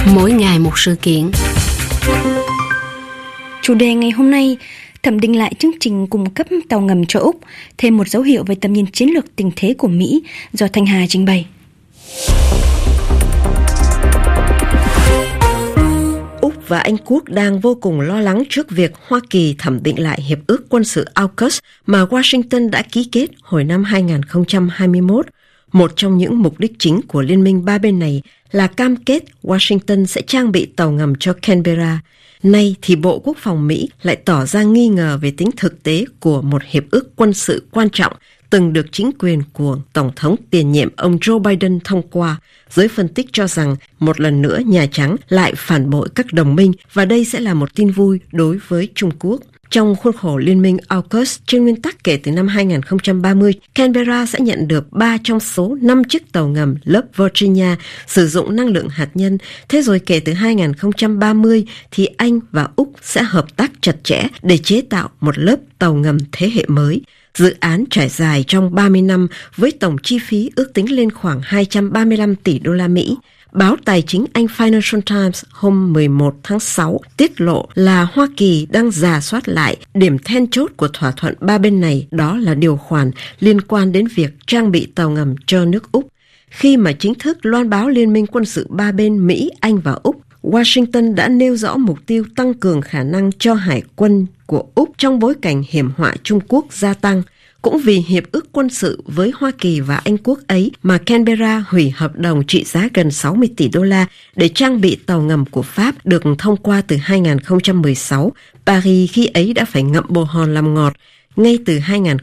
Mỗi ngày một sự kiện. Chủ đề ngày hôm nay, thẩm định lại chương trình cung cấp tàu ngầm cho Úc, thêm một dấu hiệu về tầm nhìn chiến lược tình thế của Mỹ, do Thanh Hà trình bày. Úc và Anh Quốc đang vô cùng lo lắng trước việc Hoa Kỳ thẩm định lại hiệp ước quân sự AUKUS mà Washington đã ký kết hồi năm 2021. Một trong những mục đích chính của liên minh ba bên này là cam kết Washington sẽ trang bị tàu ngầm cho Canberra. Nay thì Bộ Quốc phòng Mỹ lại tỏ ra nghi ngờ về tính thực tế của một hiệp ước quân sự quan trọng từng được chính quyền của Tổng thống tiền nhiệm ông Joe Biden thông qua. Giới phân tích cho rằng một lần nữa Nhà Trắng lại phản bội các đồng minh và đây sẽ là một tin vui đối với Trung Quốc. Trong khuôn khổ liên minh AUKUS, trên nguyên tắc kể từ năm 2030, Canberra sẽ nhận được 3 trong số 5 chiếc tàu ngầm lớp Virginia sử dụng năng lượng hạt nhân. Thế rồi kể từ 2030 thì Anh và Úc sẽ hợp tác chặt chẽ để chế tạo một lớp tàu ngầm thế hệ mới. Dự án trải dài trong 30 năm với tổng chi phí ước tính lên khoảng 235 tỷ đô la Mỹ. Báo tài chính Anh Financial Times hôm 11 tháng 6 tiết lộ là Hoa Kỳ đang rà soát lại điểm then chốt của thỏa thuận ba bên này, đó là điều khoản liên quan đến việc trang bị tàu ngầm cho nước Úc. Khi mà chính thức loan báo liên minh quân sự ba bên Mỹ, Anh và Úc, Washington đã nêu rõ mục tiêu tăng cường khả năng cho hải quân của Úc trong bối cảnh hiểm họa Trung Quốc gia tăng. Cũng vì hiệp ước quân sự với Hoa Kỳ và Anh Quốc ấy mà Canberra hủy hợp đồng trị giá gần 60 tỷ đô la để trang bị tàu ngầm của Pháp được thông qua từ 2016. Paris khi ấy đã phải ngậm bồ hòn làm ngọt. Ngay từ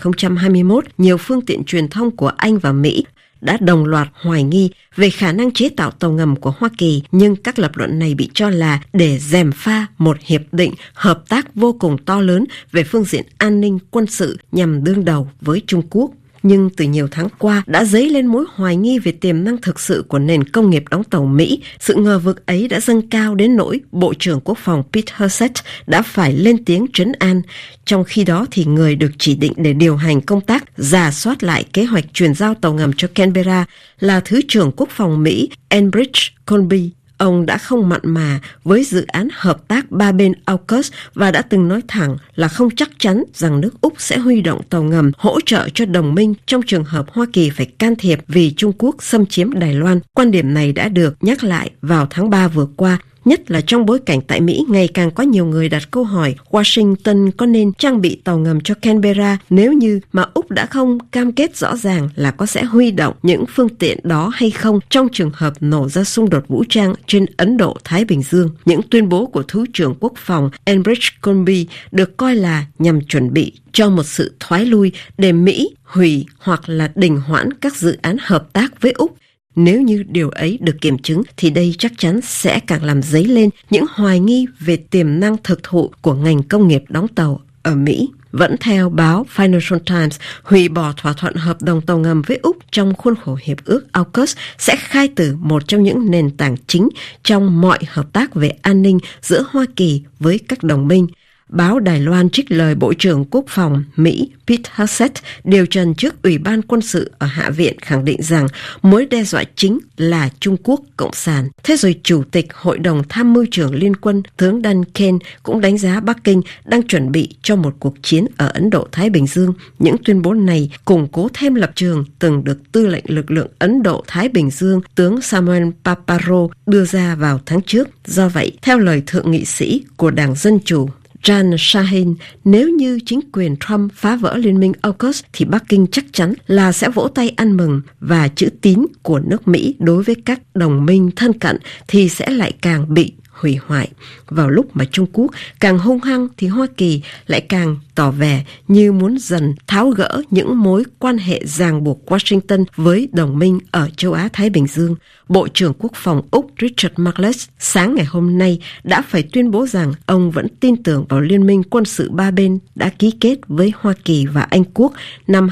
2021, nhiều phương tiện truyền thông của Anh và Mỹ đã đồng loạt hoài nghi về khả năng chế tạo tàu ngầm của Hoa Kỳ, nhưng các lập luận này bị cho là để gièm pha một hiệp định hợp tác vô cùng to lớn về phương diện an ninh quân sự nhằm đương đầu với Trung Quốc. Nhưng từ nhiều tháng qua đã dấy lên mối hoài nghi về tiềm năng thực sự của nền công nghiệp đóng tàu Mỹ. Sự ngờ vực ấy đã dâng cao đến nỗi Bộ trưởng Quốc phòng Pete Hegseth đã phải lên tiếng trấn an. Trong khi đó thì người được chỉ định để điều hành công tác rà soát lại kế hoạch chuyển giao tàu ngầm cho Canberra là Thứ trưởng Quốc phòng Mỹ Elbridge Colby. Ông đã không mặn mà với dự án hợp tác ba bên AUKUS và đã từng nói thẳng là không chắc chắn rằng nước Úc sẽ huy động tàu ngầm hỗ trợ cho đồng minh trong trường hợp Hoa Kỳ phải can thiệp vì Trung Quốc xâm chiếm Đài Loan. Quan điểm này đã được nhắc lại vào tháng 3 vừa qua, nhất là trong bối cảnh tại Mỹ ngày càng có nhiều người đặt câu hỏi Washington có nên trang bị tàu ngầm cho Canberra nếu như mà Úc đã không cam kết rõ ràng là có sẽ huy động những phương tiện đó hay không trong trường hợp nổ ra xung đột vũ trang trên Ấn Độ-Thái Bình Dương. Những tuyên bố của Thứ trưởng Quốc phòng Elbridge Colby được coi là nhằm chuẩn bị cho một sự thoái lui để Mỹ hủy hoặc là đình hoãn các dự án hợp tác với Úc. Nếu như điều ấy được kiểm chứng thì đây chắc chắn sẽ càng làm dấy lên những hoài nghi về tiềm năng thực thụ của ngành công nghiệp đóng tàu ở Mỹ. Vẫn theo báo Financial Times, hủy bỏ thỏa thuận hợp đồng tàu ngầm với Úc trong khuôn khổ hiệp ước AUKUS sẽ khai tử một trong những nền tảng chính trong mọi hợp tác về an ninh giữa Hoa Kỳ với các đồng minh. Báo Đài Loan trích lời Bộ trưởng Quốc phòng Mỹ Pete Hegseth điều trần trước Ủy ban quân sự ở Hạ viện khẳng định rằng mối đe dọa chính là Trung Quốc Cộng sản. Thế rồi Chủ tịch Hội đồng Tham mưu trưởng Liên quân tướng Duncan cũng đánh giá Bắc Kinh đang chuẩn bị cho một cuộc chiến ở Ấn Độ-Thái Bình Dương. Những tuyên bố này củng cố thêm lập trường từng được Tư lệnh lực lượng Ấn Độ-Thái Bình Dương tướng Samuel Paparo đưa ra vào tháng trước. Do vậy, theo lời thượng nghị sĩ của Đảng Dân Chủ Jan Shahin, nếu như chính quyền Trump phá vỡ liên minh AUKUS thì Bắc Kinh chắc chắn là sẽ vỗ tay ăn mừng và chữ tín của nước Mỹ đối với các đồng minh thân cận thì sẽ lại càng bị hủy hoại. Vào lúc mà Trung Quốc càng hung hăng thì Hoa Kỳ lại càng tỏ vẻ như muốn dần tháo gỡ những mối quan hệ ràng buộc Washington với đồng minh ở châu Á-Thái Bình Dương. Bộ trưởng Quốc phòng Úc Richard Marles sáng ngày hôm nay đã phải tuyên bố rằng ông vẫn tin tưởng vào liên minh quân sự ba bên đã ký kết với Hoa Kỳ và Anh Quốc năm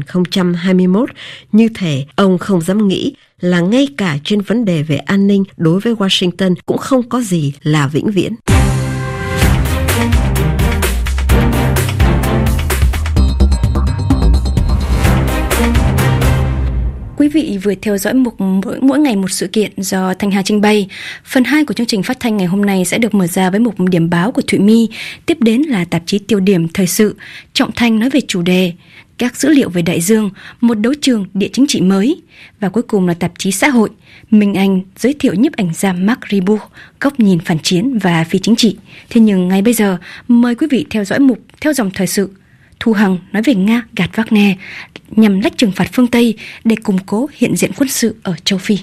2021. Như thể ông không dám nghĩ là ngay cả trên vấn đề về an ninh đối với Washington cũng không có gì là vĩnh viễn. Quý vị vừa theo dõi mục Mỗi ngày một sự kiện do Thanh Hà trình bày. Phần 2 của chương trình phát thanh ngày hôm nay sẽ được mở ra với mục điểm báo của Thụy My. Tiếp đến là tạp chí Tiêu điểm thời sự. Trọng Thanh nói về chủ đề các dữ liệu về đại dương, một đấu trường địa chính trị mới. Và cuối cùng là tạp chí Xã hội. Minh Anh giới thiệu nhiếp ảnh gia Marc Ribot, góc nhìn phản chiến và phi chính trị. Thế nhưng ngay bây giờ, mời quý vị theo dõi mục Theo dòng thời sự. Thu Hằng nói về Nga gạt Wagner nhằm lách trừng phạt phương Tây để củng cố hiện diện quân sự ở châu Phi.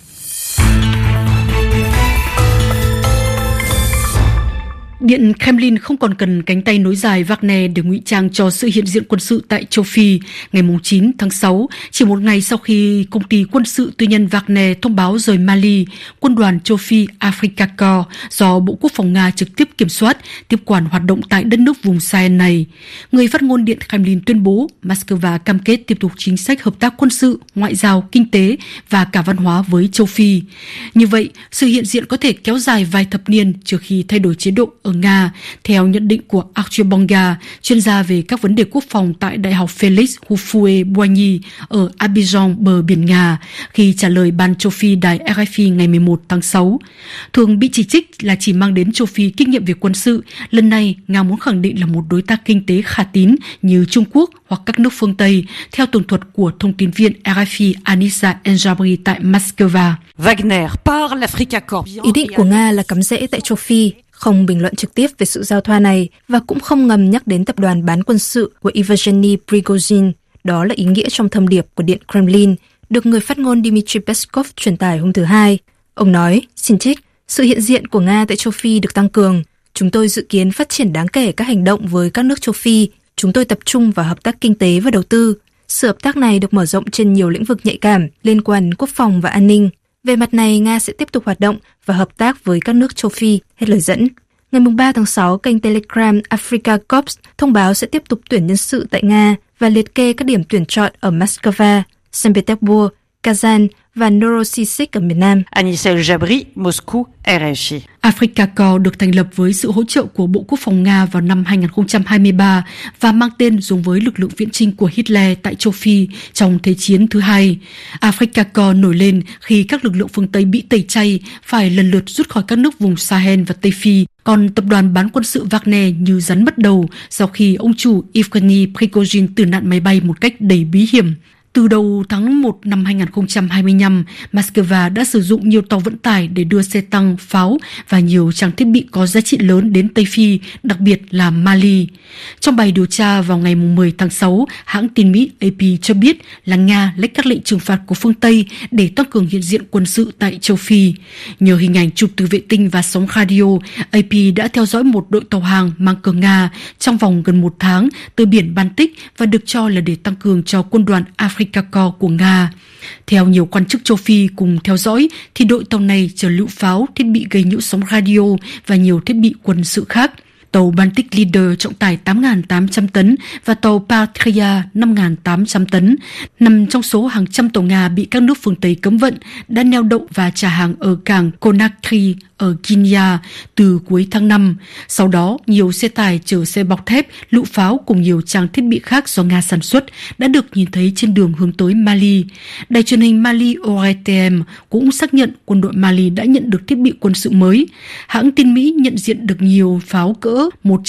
Điện Kremlin không còn cần cánh tay nối dài Wagner để ngụy trang cho sự hiện diện quân sự tại châu Phi. Ngày 9 tháng 6, chỉ một ngày sau khi công ty quân sự tư nhân Wagner thông báo rời Mali, quân đoàn châu Phi Africa Corps do Bộ Quốc phòng Nga trực tiếp kiểm soát, tiếp quản hoạt động tại đất nước vùng Sahel này. Người phát ngôn Điện Kremlin tuyên bố Moscow cam kết tiếp tục chính sách hợp tác quân sự, ngoại giao, kinh tế và cả văn hóa với châu Phi. Như vậy, sự hiện diện có thể kéo dài vài thập niên trước khi thay đổi chế độ ở Nga, theo nhận định của Arthur Bonga, chuyên gia về các vấn đề quốc phòng tại Đại học Félix Houphouët-Boigny ở Abidjan, bờ biển Nga, khi trả lời Ban châu Phi đài RFI ngày 11 tháng 6. Thường bị chỉ trích là chỉ mang đến châu Phi kinh nghiệm về quân sự, lần này Nga muốn khẳng định là một đối tác kinh tế khả tín như Trung Quốc hoặc các nước phương Tây, theo tường thuật của thông tin viên RFI Anissa Enjabri tại Moscow. Wagner par l'Africa Corps. Ý định của Nga là cắm rễ tại châu Phi, không bình luận trực tiếp về sự giao thoa này và cũng không ngầm nhắc đến tập đoàn bán quân sự của Yevgeny Prigozhin. Đó là ý nghĩa trong thông điệp của Điện Kremlin, được người phát ngôn Dmitry Peskov truyền tải hôm thứ Hai. Ông nói, xin trích, sự hiện diện của Nga tại châu Phi được tăng cường. Chúng tôi dự kiến phát triển đáng kể các hành động với các nước châu Phi. Chúng tôi tập trung vào hợp tác kinh tế và đầu tư. Sự hợp tác này được mở rộng trên nhiều lĩnh vực nhạy cảm liên quan quốc phòng và an ninh. Về mặt này, Nga sẽ tiếp tục hoạt động và hợp tác với các nước châu Phi, hết lời dẫn. Ngày 3 tháng 6, kênh Telegram Africa Corps thông báo sẽ tiếp tục tuyển nhân sự tại Nga và liệt kê các điểm tuyển chọn ở Moscow, Saint Petersburg, Kazan và Novosibirsk ở miền Nam. Anissa Enjabri, Moscou, RFI. Africa Corps được thành lập với sự hỗ trợ của Bộ Quốc phòng Nga vào năm 2023 và mang tên giống với lực lượng viễn chinh của Hitler tại châu Phi trong Thế chiến thứ hai. Africa Corps nổi lên khi các lực lượng phương Tây bị tẩy chay, phải lần lượt rút khỏi các nước vùng Sahel và Tây Phi. Còn tập đoàn bán quân sự Wagner như rắn mất đầu sau khi ông chủ Yevgeny Prigozhin tử nạn máy bay một cách đầy bí hiểm. Từ đầu tháng 1 năm 2025, Moscow đã sử dụng nhiều tàu vận tải để đưa xe tăng, pháo và nhiều trang thiết bị có giá trị lớn đến Tây Phi, đặc biệt là Mali. Trong bài điều tra vào ngày 10 tháng 6, hãng tin Mỹ AP cho biết là Nga lấy các lệnh trừng phạt của phương Tây để tăng cường hiện diện quân sự tại châu Phi. Nhờ hình ảnh chụp từ vệ tinh và sóng radio, AP đã theo dõi một đội tàu hàng mang cờ Nga trong vòng gần một tháng từ biển Baltic và được cho là để tăng cường cho quân đoàn Africa Corps của Nga. Theo nhiều quan chức châu Phi cùng theo dõi, thì đội tàu này chở lựu pháo, thiết bị gây nhiễu sóng radio và nhiều thiết bị quân sự khác. Tàu Baltic Leader trọng tải 8.800 tấn và tàu Patria 5.800 tấn, nằm trong số hàng trăm tàu Nga bị các nước phương Tây cấm vận, đã neo đậu và trả hàng ở cảng Conakry ở Guinea từ cuối tháng 5. Sau đó, nhiều xe tải chở xe bọc thép, lựu pháo cùng nhiều trang thiết bị khác do Nga sản xuất đã được nhìn thấy trên đường hướng tới Mali. Đài truyền hình Mali ORTM cũng xác nhận quân đội Mali đã nhận được thiết bị quân sự mới. Hãng tin Mỹ nhận diện được nhiều pháo cỡ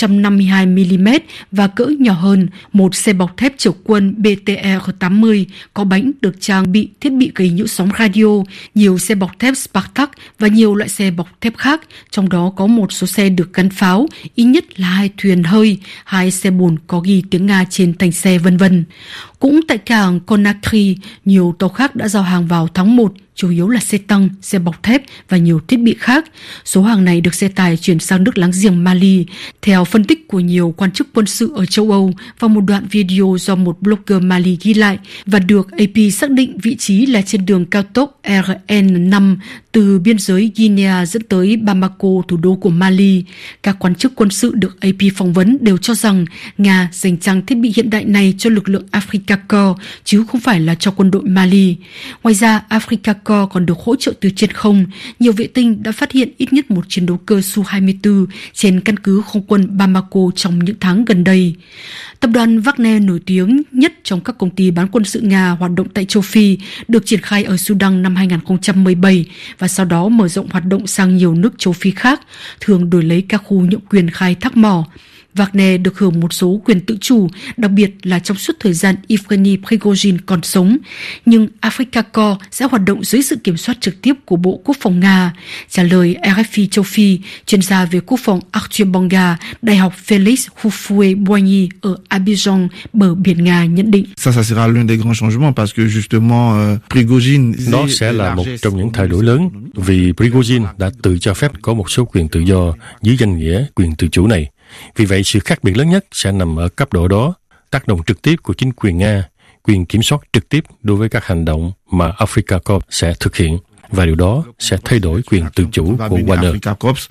152mm và cỡ nhỏ hơn, một xe bọc thép chở quân BTR-80 có bánh được trang bị thiết bị gây nhiễu sóng radio, nhiều xe bọc thép Spartak và nhiều loại xe bọc thép khác, trong đó có một số xe được gắn pháo, ít nhất là 2 thuyền hơi, 2 xe bồn có ghi tiếng Nga trên thành xe v.v. Cũng tại cảng Conakry, nhiều tàu khác đã giao hàng vào tháng 1, chủ yếu là xe tăng, xe bọc thép và nhiều thiết bị khác. Số hàng này được xe tải chuyển sang nước láng giềng Mali. Theo phân tích của nhiều quan chức quân sự ở châu Âu và một đoạn video do một blogger Mali ghi lại và được AP xác định vị trí là trên đường cao tốc RN5 từ biên giới Guinea dẫn tới Bamako, thủ đô của Mali. Các quan chức quân sự được AP phỏng vấn đều cho rằng Nga dành trang thiết bị hiện đại này cho lực lượng Africa Corps chứ không phải là cho quân đội Mali. Ngoài ra, Africa Corps còn được hỗ trợ từ trên không, nhiều vệ tinh đã phát hiện ít nhất một chiến đấu cơ Su-24 trên căn cứ không quân Bamako trong những tháng gần đây. Tập đoàn Wagner nổi tiếng nhất trong các công ty bán quân sự Nga hoạt động tại châu Phi, được triển khai ở Sudan năm 2017 và sau đó mở rộng hoạt động sang nhiều nước châu Phi khác, thường đổi lấy các khu nhượng quyền khai thác mỏ. Wagner được hưởng một số quyền tự chủ, đặc biệt là trong suốt thời gian Yevgeny Prigozhin còn sống, nhưng Africa Corps sẽ hoạt động dưới sự kiểm soát trực tiếp của Bộ Quốc phòng Nga. Trả lời RFI châu Phi, chuyên gia về quốc phòng Arthur Banga, Đại học Félix Houphouët-Boigny ở Abidjan, bờ biển Nga nhận định. Ça sera l'un des grands changements parce que justement Prigozhin. Đó sẽ là một trong những thay đổi lớn vì Prigozhin đã tự cho phép có một số quyền tự do dưới danh nghĩa quyền tự chủ này. Vì vậy, sự khác biệt lớn nhất sẽ nằm ở cấp độ đó, tác động trực tiếp của chính quyền Nga, quyền kiểm soát trực tiếp đối với các hành động mà Africa Corps sẽ thực hiện, và điều đó sẽ thay đổi quyền tự chủ của Wagner.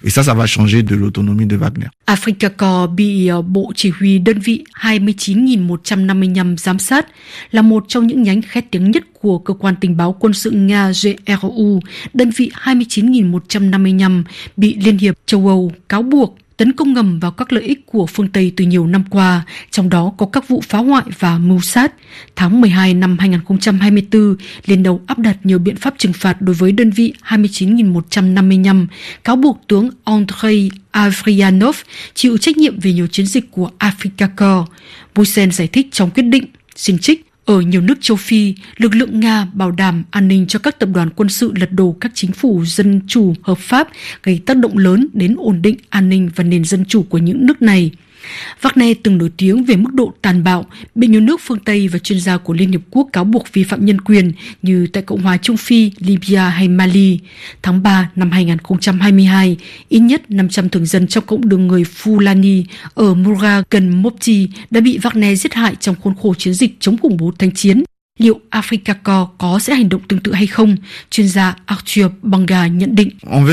Africa Corps bị Bộ Chỉ huy đơn vị 29.155 giám sát, là một trong những nhánh khét tiếng nhất của cơ quan tình báo quân sự Nga GRU. Đơn vị 29.155 bị Liên hiệp châu Âu cáo buộc tấn công ngầm vào các lợi ích của phương Tây từ nhiều năm qua, trong đó có các vụ phá hoại và mưu sát. Tháng 12 năm 2024, Liên Âu áp đặt nhiều biện pháp trừng phạt đối với đơn vị 29.155, cáo buộc tướng Andrei Avrianov chịu trách nhiệm về nhiều chiến dịch của Africa Corps. Bruxelles giải thích trong quyết định, xin trích: ở nhiều nước châu Phi, lực lượng Nga bảo đảm an ninh cho các tập đoàn quân sự lật đổ các chính phủ dân chủ hợp pháp, gây tác động lớn đến ổn định, an ninh và nền dân chủ của những nước này. Wagner từng nổi tiếng về mức độ tàn bạo, bị nhiều nước phương Tây và chuyên gia của Liên Hiệp Quốc cáo buộc vi phạm nhân quyền như tại Cộng hòa Trung Phi, Libya hay Mali. Tháng 3 năm 2022, ít nhất 500 thường dân trong cộng đồng người Fulani ở Mura gần Mopti đã bị Wagner giết hại trong khuôn khổ chiến dịch chống khủng bố thanh chiến. Liệu Africa Corps sẽ hành động tương tự hay không? Chuyên gia Arthur Banga nhận định.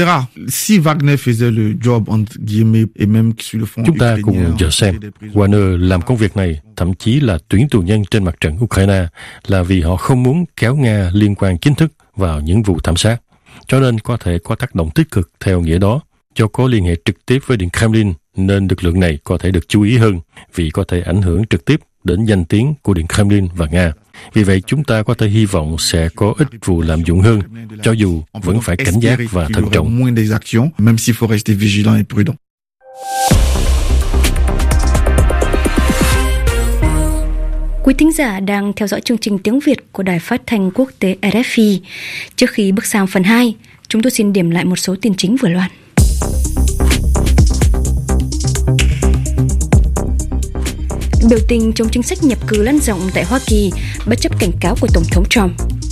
Chúng ta cùng chờ xem. Wagner làm công việc này, thậm chí là tuyển tù nhân trên mặt trận Ukraine, là vì họ không muốn kéo Nga liên quan chính thức vào những vụ thảm sát. Cho nên có thể có tác động tích cực theo nghĩa đó. Do có liên hệ trực tiếp với Điện Kremlin, nên lực lượng này có thể được chú ý hơn vì có thể ảnh hưởng trực tiếp đến danh tiếng của Điện Kremlin và Nga. Vì vậy, chúng ta có thể hy vọng sẽ có ít vụ lạm dụng hơn, cho dù vẫn phải cảnh giác và thận trọng. Quý thính giả đang theo dõi chương trình tiếng Việt của Đài Phát thanh Quốc tế RFI. Trước khi bước sang phần 2, chúng tôi xin điểm lại một số tin chính vừa loan. Biểu tình chống chính sách nhập cư lan rộng tại Hoa Kỳ bất chấp cảnh cáo của Tổng thống Trump.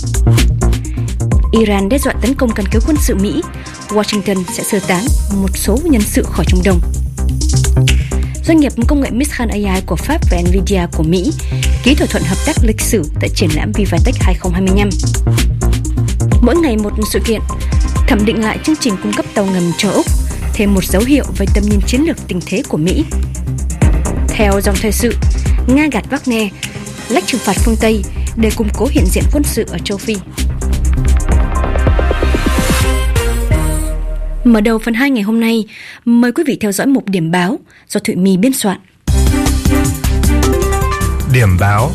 Iran đe dọa tấn công căn cứ quân sự Mỹ. Washington sẽ sơ tán một số nhân sự khỏi Trung Đông. Doanh nghiệp công nghệ Mistral AI của Pháp và Nvidia của Mỹ ký thỏa thuận hợp tác lịch sử tại triển lãm Vivatech 2025. Mỗi ngày một sự kiện, thẩm định lại chương trình cung cấp tàu ngầm cho Úc, thêm một dấu hiệu về tầm nhìn chiến lược tình thế của Mỹ. Theo dòng thời sự, Nga gạt Wagner, lách trừng phạt phương Tây để củng cố hiện diện quân sự ở châu Phi. Mở đầu phần 2 ngày hôm nay, mời quý vị theo dõi mục điểm báo do Thụy My biên soạn. Điểm báo.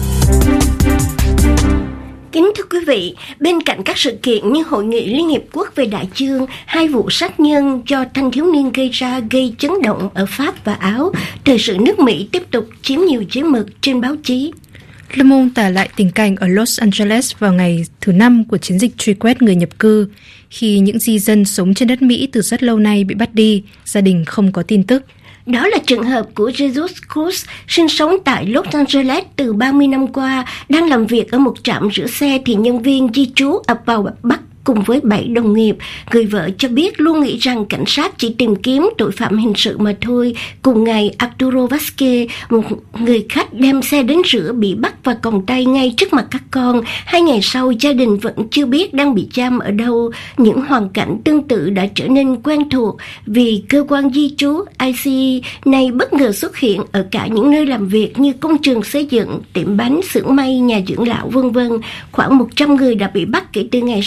Kính thưa quý vị, bên cạnh các sự kiện như Hội nghị Liên Hiệp Quốc về Đại dương, 2 vụ sát nhân do thanh thiếu niên gây ra gây chấn động ở Pháp và Áo, thời sự nước Mỹ tiếp tục chiếm nhiều chữ mực trên báo chí. Le Monde tả lại tình cảnh ở Los Angeles vào ngày thứ 5 của chiến dịch truy quét người nhập cư. Khi những di dân sống trên đất Mỹ từ rất lâu nay bị bắt đi, gia đình không có tin tức. Đó là trường hợp của Jesus Cruz, sinh sống tại Los Angeles từ 30 năm qua, đang làm việc ở một trạm rửa xe thì nhân viên di trú ập vào bắt cùng với 7 đồng nghiệp. Người vợ cho biết luôn nghĩ rằng cảnh sát chỉ tìm kiếm tội phạm hình sự mà thôi. Cùng ngày, Arturo Vazquez, một người khách đem xe đến rửa, bị bắt và còng tay ngay trước mặt các con. 2 ngày sau, gia đình vẫn chưa biết đang bị giam ở đâu. Những hoàn cảnh tương tự đã trở nên quen thuộc vì cơ quan di trú ICE này bất ngờ xuất hiện ở cả những nơi làm việc như công trường xây dựng, tiệm bánh, xưởng may, nhà dưỡng lão, v.v. Khoảng 100 người đã bị bắt kể từ ngày 6 tháng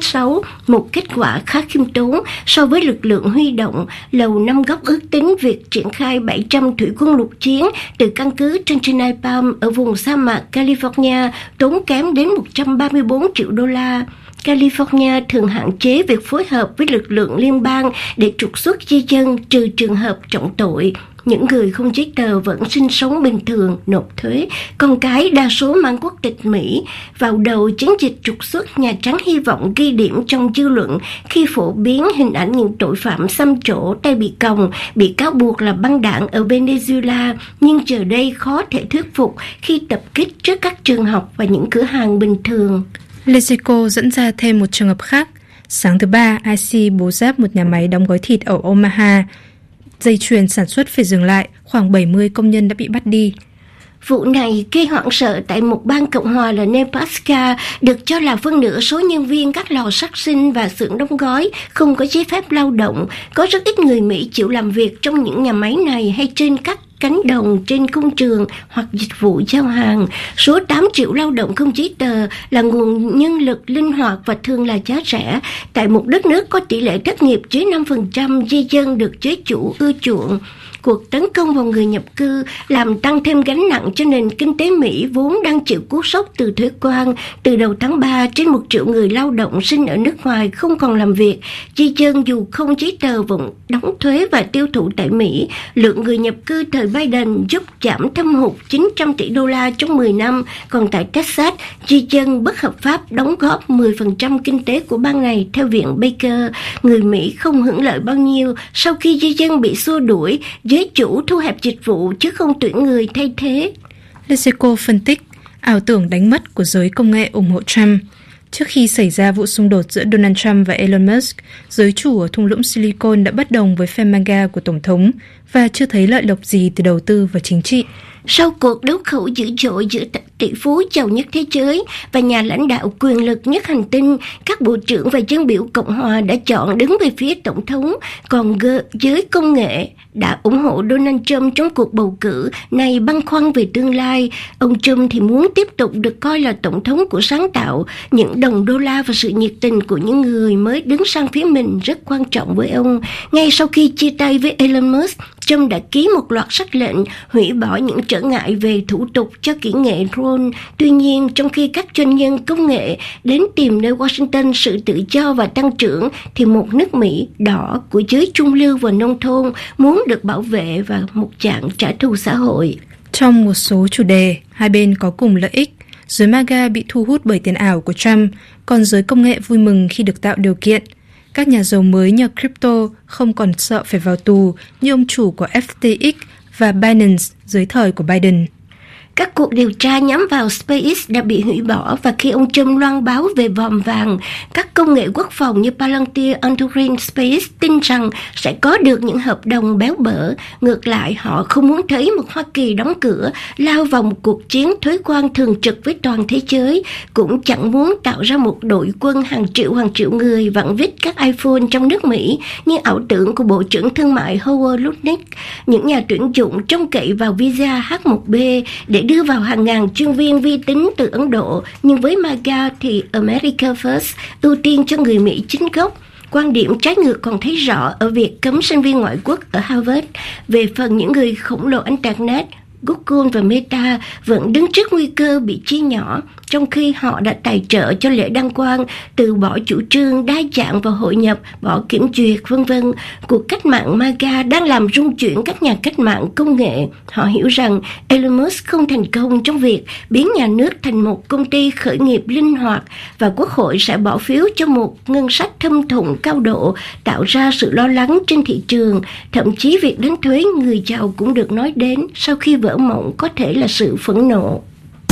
6, một kết quả khá khiêm tốn so với lực lượng huy động. Lầu Năm Góc ước tính việc triển khai 700 thủy quân lục chiến từ căn cứ Trinity Palm ở vùng sa mạc California tốn kém đến 134 triệu đô la. California thường hạn chế việc phối hợp với lực lượng liên bang để trục xuất di dân trừ trường hợp trọng tội. Những người không giấy tờ vẫn sinh sống bình thường, nộp thuế. Con cái đa số mang quốc tịch Mỹ. Vào đầu chiến dịch trục xuất, Nhà Trắng hy vọng ghi điểm trong dư luận khi phổ biến hình ảnh những tội phạm xăm trổ, tay bị còng, bị cáo buộc là băng đảng ở Venezuela. Nhưng giờ đây khó thể thuyết phục khi tập kích trước các trường học và những cửa hàng bình thường. Lezico dẫn ra thêm một trường hợp khác. Sáng thứ Ba, IC bố giáp một nhà máy đóng gói thịt ở Omaha. Dây chuyền sản xuất phải dừng lại, khoảng 70 công nhân đã bị bắt đi. Vụ này gây hoảng sợ tại một bang Cộng hòa là Nebraska, được cho là phân nửa số nhân viên các lò sát sinh và xưởng đóng gói không có giấy phép lao động. Có rất ít người Mỹ chịu làm việc trong những nhà máy này hay trên các cánh đồng trên công trường hoặc dịch vụ giao hàng. Số 8 triệu lao động không giấy tờ là nguồn nhân lực linh hoạt và thường là giá rẻ. Tại một đất nước có tỷ lệ thất nghiệp dưới 5%, di dân được giới chủ ưa chuộng. Cuộc tấn công vào người nhập cư làm tăng thêm gánh nặng cho nền kinh tế Mỹ vốn đang chịu cú sốc từ thuế quan. Từ đầu tháng 3, trên 1 triệu người lao động sinh ở nước ngoài không còn làm việc. Di dân dù không giấy tờ vẫn đóng thuế và tiêu thụ tại Mỹ. Lượng người nhập cư thời Biden giúp giảm thâm hụt 900 tỷ đô la trong 10 năm. Còn tại Texas, di dân bất hợp pháp đóng góp 10% kinh tế của bang này theo Viện Baker. Người Mỹ không hưởng lợi bao nhiêu sau khi di dân bị xua đuổi. Giới chủ thu hẹp dịch vụ chứ không tuyển người thay thế. Lezico phân tích ảo tưởng đánh mất của giới công nghệ ủng hộ Trump. Trước khi xảy ra vụ xung đột giữa Donald Trump và Elon Musk, giới chủ ở thung lũng Silicon đã bất đồng với phe MAGA của Tổng thống và chưa thấy lợi lộc gì từ đầu tư và chính trị. Sau cuộc đấu khẩu dữ dội giữa tỷ phú giàu nhất thế giới và nhà lãnh đạo quyền lực nhất hành tinh, các bộ trưởng và dân biểu Cộng hòa đã chọn đứng về phía Tổng thống, còn giới công nghệ đã ủng hộ Donald Trump trong cuộc bầu cử này băn khoăn về tương lai. Ông Trump thì muốn tiếp tục được coi là Tổng thống của sáng tạo. Những đồng đô la và sự nhiệt tình của những người mới đứng sang phía mình rất quan trọng với ông. Ngay sau khi chia tay với Elon Musk, Trump đã ký một loạt sắc lệnh hủy bỏ những trở ngại về thủ tục cho kỹ nghệ drone. Tuy nhiên, trong khi các doanh nhân công nghệ đến tìm nơi Washington sự tự do và tăng trưởng, thì một nước Mỹ đỏ của giới trung lưu và nông thôn muốn được bảo vệ và một dạng trả thù xã hội. Trong một số chủ đề, hai bên có cùng lợi ích. Giới MAGA bị thu hút bởi tiền ảo của Trump, còn giới công nghệ vui mừng khi được tạo điều kiện. Các nhà giàu mới nhờ crypto không còn sợ phải vào tù như ông chủ của FTX và Binance dưới thời của Biden. Các cuộc điều tra nhắm vào SpaceX đã bị hủy bỏ và khi ông Trump loan báo về vòm vàng, các công nghệ quốc phòng như Palantir, Anturin, SpaceX tin rằng sẽ có được những hợp đồng béo bở. Ngược lại, họ không muốn thấy một Hoa Kỳ đóng cửa, lao vào một cuộc chiến thuế quan thường trực với toàn thế giới, cũng chẳng muốn tạo ra một đội quân hàng triệu người vặn vít các iPhone trong nước Mỹ như ảo tưởng của Bộ trưởng Thương mại Howard Lutnick. Những nhà tuyển dụng trông cậy vào visa H1B để đưa vào hàng ngàn chuyên viên vi tính từ Ấn Độ, nhưng với MAGA thì America First ưu tiên cho người Mỹ chính gốc. Quan điểm trái ngược còn thấy rõ ở việc cấm sinh viên ngoại quốc ở Harvard. Về phần những người khổng lồ Internet, Google và Meta vẫn đứng trước nguy cơ bị chia nhỏ, trong khi họ đã tài trợ cho lễ đăng quang, từ bỏ chủ trương đa dạng và hội nhập, bỏ kiểm duyệt, v.v. Cuộc cách mạng MAGA đang làm rung chuyển các nhà cách mạng công nghệ. Họ hiểu rằng Elon Musk không thành công trong việc biến nhà nước thành một công ty khởi nghiệp linh hoạt và Quốc hội sẽ bỏ phiếu cho một ngân sách thâm thủng cao độ, tạo ra sự lo lắng trên thị trường. Thậm chí việc đánh thuế người giàu cũng được nói đến sau khi vỡ mộng có thể là sự phẫn nộ.